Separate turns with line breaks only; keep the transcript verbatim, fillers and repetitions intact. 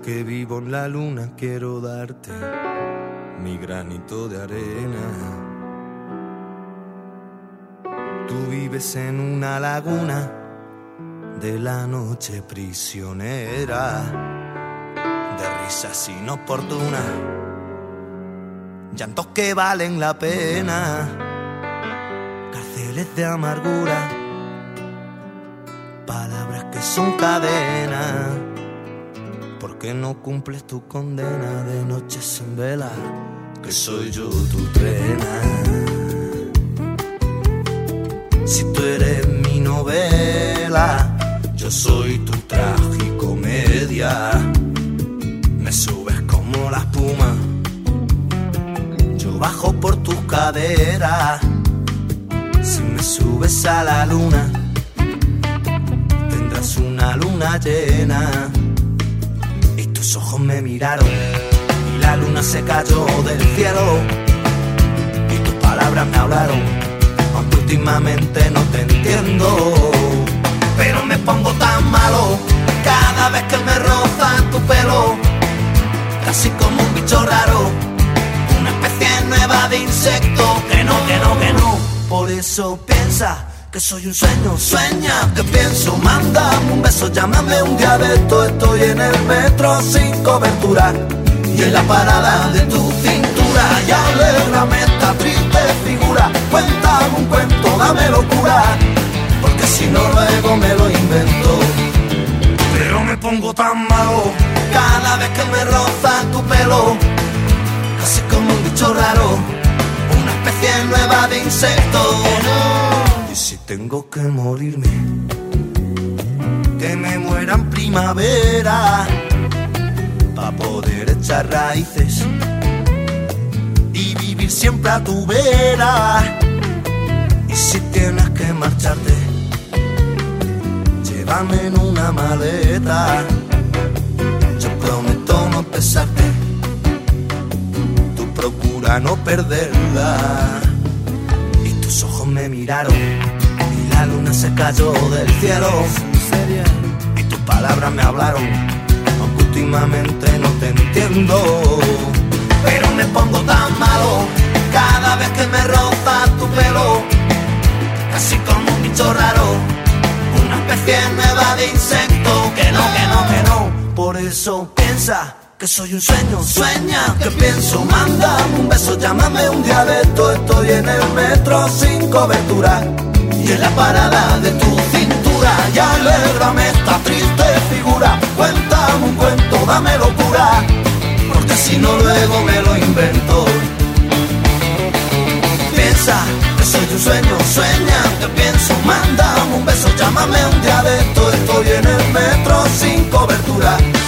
que vivo en la luna quiero darte mi granito de arena. Tú vives en una laguna de la noche prisionera, de risas inoportunas, llantos que valen la pena, cárceles de amargura, palabras que son cadenas. ¿Por qué no cumples tu condena de noches en vela? Que soy yo tu trena. Si tú eres mi novela, yo soy tu tragicomedia. Me subes como la espuma, yo bajo por tus caderas. Si me subes a la luna, tendrás una luna llena. Y tus ojos me miraron y la luna se cayó del cielo. Y tus palabras me hablaron, aunque últimamente no te entiendo. Pero me pongo tan malo cada vez que me rozan tu pelo, casi como un bicho raro, una especie nueva de insecto. Que no, que no, que no. Por eso piensa que soy un sueño, sueña que pienso. Mándame un beso, llámame un día de esto. Estoy en el metro sin cobertura y en la parada de tu cintura. Y alégrame esta triste figura. Cuéntame un cuento, dame locura, porque si no luego me lo invento. Pero me pongo tan malo cada vez que me roza tu pelo, casi como un bicho raro, una especie nueva de insecto. Y si tengo que morirme, que me muera en primavera, pa' poder echar raíces y vivir siempre a tu vera. Y si tienes que marcharte, llévame en una maleta. Yo prometo no pesarte, tú procura no perderla. Y tus ojos me miraron y la luna se cayó del cielo. Y tus palabras me hablaron, aunque últimamente no te entiendo. Pero me pongo tan malo cada vez que me roza tu pelo, casi como un bicho raro, una especie nueva de insecto. Que no, que no, que no. Por eso piensa que soy un sueño, sueña que pienso. Mándame un beso, llámame un día de esto. Estoy en el metro sin cobertura y en la parada de tu cintura. Y alégrame esta triste figura. Cuéntame un cuento, dame locura, porque si no luego me lo invento. Piensa que soy un sueño, sueña que pienso. Mándame un beso, llámame un día de esto. Estoy en el metro sin cobertura